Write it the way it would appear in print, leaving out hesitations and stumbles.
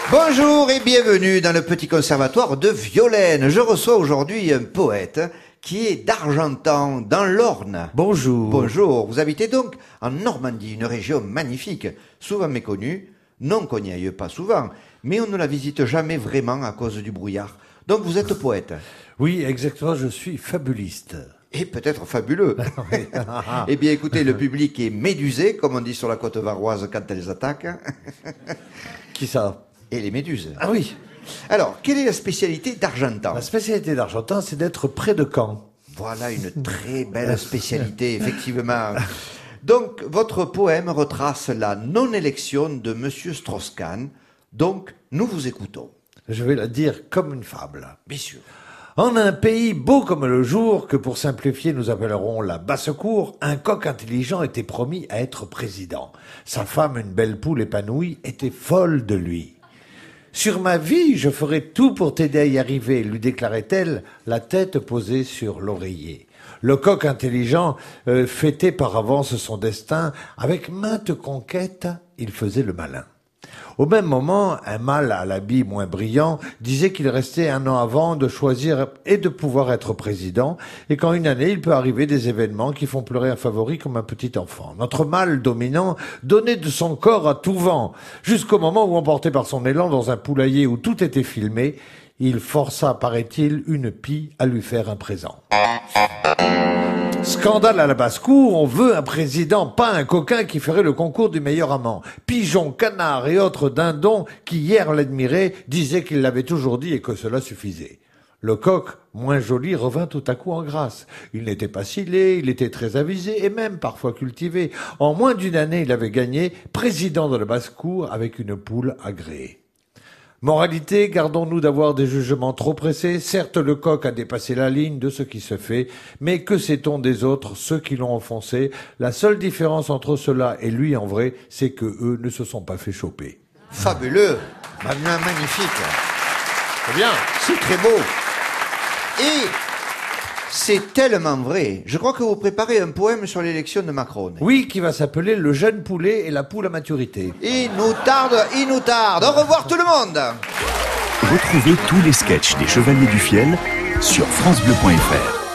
Bonjour et bienvenue dans le petit conservatoire de Violaine. Je reçois aujourd'hui un poète qui est d'Argentan, dans l'Orne. Bonjour. Bonjour, vous habitez donc en Normandie, une région magnifique, souvent méconnue, non qu'on n'y aille pas souvent, mais on ne la visite jamais vraiment à cause du brouillard. Donc vous êtes poète. Oui, exactement, je suis fabuliste. Et peut-être fabuleux. Eh bien écoutez, le public est médusé, comme on dit sur la côte varoise quand elles attaquent. Qui ça? Et les méduses. Ah oui. Alors, quelle est la spécialité d'Argentan? La spécialité d'Argentan, c'est d'être près de Caen. Voilà une très belle spécialité, effectivement. Donc, votre poème retrace la non-élection de Monsieur Strauss-Kahn. Donc, nous vous écoutons. Je vais la dire comme une fable. Bien sûr. En un pays beau comme le jour, que pour simplifier nous appellerons la basse-cour, un coq intelligent était promis à être président. Sa femme, une belle poule épanouie, était folle de lui. « Sur ma vie, je ferai tout pour t'aider à y arriver », lui déclarait-elle, la tête posée sur l'oreiller. Le coq intelligent fêtait par avance son destin. Avec maintes conquêtes, il faisait le malin. Au même moment, un mâle à l'habit moins brillant disait qu'il restait un an avant de choisir et de pouvoir être président, et qu'en une année, il peut arriver des événements qui font pleurer un favori comme un petit enfant. Notre mâle dominant donnait de son corps à tout vent, jusqu'au moment où, emporté par son élan dans un poulailler où tout était filmé, il força, paraît-il, une pie à lui faire un présent. Scandale à la basse-cour, on veut un président, pas un coquin qui ferait le concours du meilleur amant. Pigeons, canards et autres dindons qui hier l'admiraient disaient qu'il l'avait toujours dit et que cela suffisait. Le coq, moins joli, revint tout à coup en grâce. Il n'était pas scellé, il était très avisé et même parfois cultivé. En moins d'une année, il avait gagné président de la basse-cour avec une poule agréée. Moralité, gardons-nous d'avoir des jugements trop pressés. Certes, le coq a dépassé la ligne de ce qui se fait, mais que sait-on des autres, ceux qui l'ont offensé? La seule différence entre cela et lui en vrai, c'est que eux ne se sont pas fait choper. Fabuleux. Magnifique. C'est bien. C'est très beau. Et c'est tellement vrai. Je crois que vous préparez un poème sur l'élection de Macron. Oui, qui va s'appeler Le jeune poulet et la poule à maturité. Il nous tarde. Au revoir tout le monde. Retrouvez tous les sketchs des Chevaliers du Fiel sur francebleu.fr.